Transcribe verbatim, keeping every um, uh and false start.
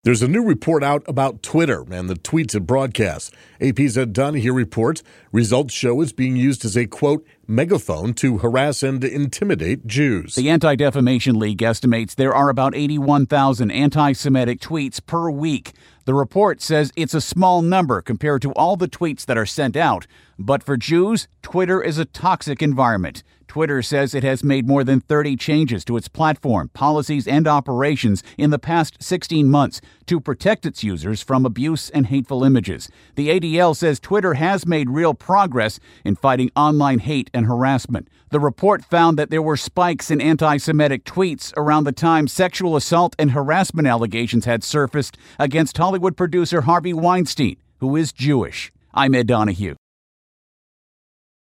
There's a new report out about Twitter and the tweets it broadcasts. A P's Ed Donahue reports results show it's being used as a, quote, megaphone to harass and intimidate Jews. The Anti-Defamation League estimates there are about eighty-one thousand anti-Semitic tweets per week. The report says it's a small number compared to all the tweets that are sent out. But for Jews, Twitter is a toxic environment. Twitter says it has made more than thirty changes to its platform, policies, and operations in the past sixteen months to protect its users from abuse and hateful images. The A D L says Twitter has made real progress in fighting online hate and harassment. The report found that there were spikes in anti-Semitic tweets around the time sexual assault and harassment allegations had surfaced against Hollywood producer Harvey Weinstein, who is Jewish. I'm Ed Donahue.